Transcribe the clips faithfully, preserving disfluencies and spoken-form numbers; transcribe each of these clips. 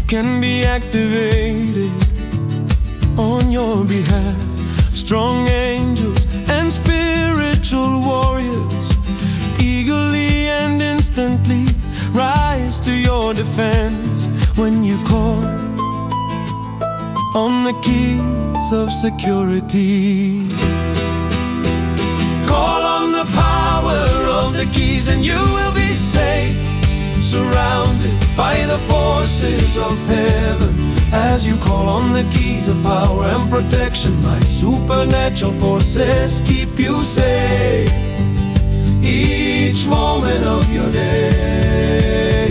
can be activated on your behalf. Strong angels and spiritual warriors eagerly and instantly rise to your defense when you call on the keys of security. Call on the power of the keys and you will be safe, surrounded by the forces of heaven. As you call on the keys of power and protection, my supernatural forces keep you safe each moment of your day.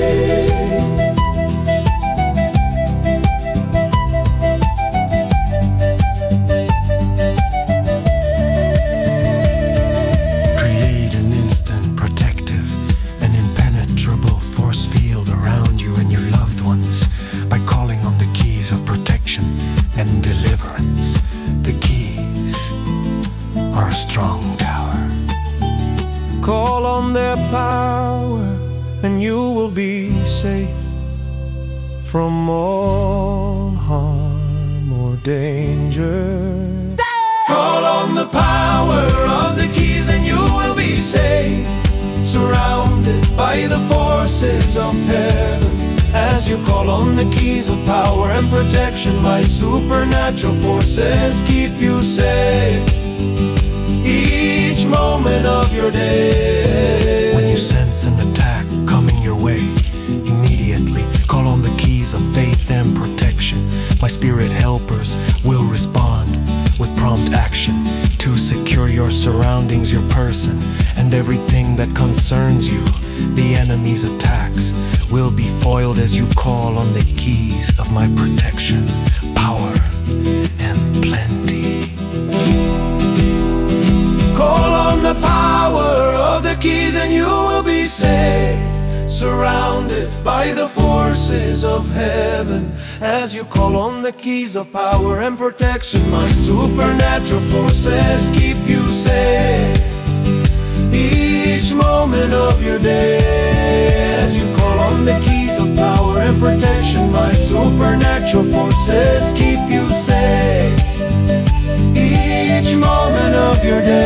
Create an instant protective and impenetrable force field around you and your loved ones by calling on the keys of protection and deliverance. The keys are a strong tower. Call on their power and you will be safe from all harm or danger. Call on the power of the keys and you will be safe, surrounded by the forces of heaven. As you call on the keys of power and protection, my supernatural forces keep you safe each moment of your day. When you sense an attack coming your way, immediately call on the keys of faith and protection. My spirit helpers will respond with prompt action to secure your surroundings, your person, and everything that concerns you. The enemy's attacks will be foiled as you call on the keys of my protection, power, and plenty. Call on the power of the keys and you will be safe, surrounded by the forces of heaven. As you call on the keys of power and protection, my supernatural forces keep you safe each moment of your day. As you call on the keys of power and protection, my supernatural forces keep you safe each moment of your day.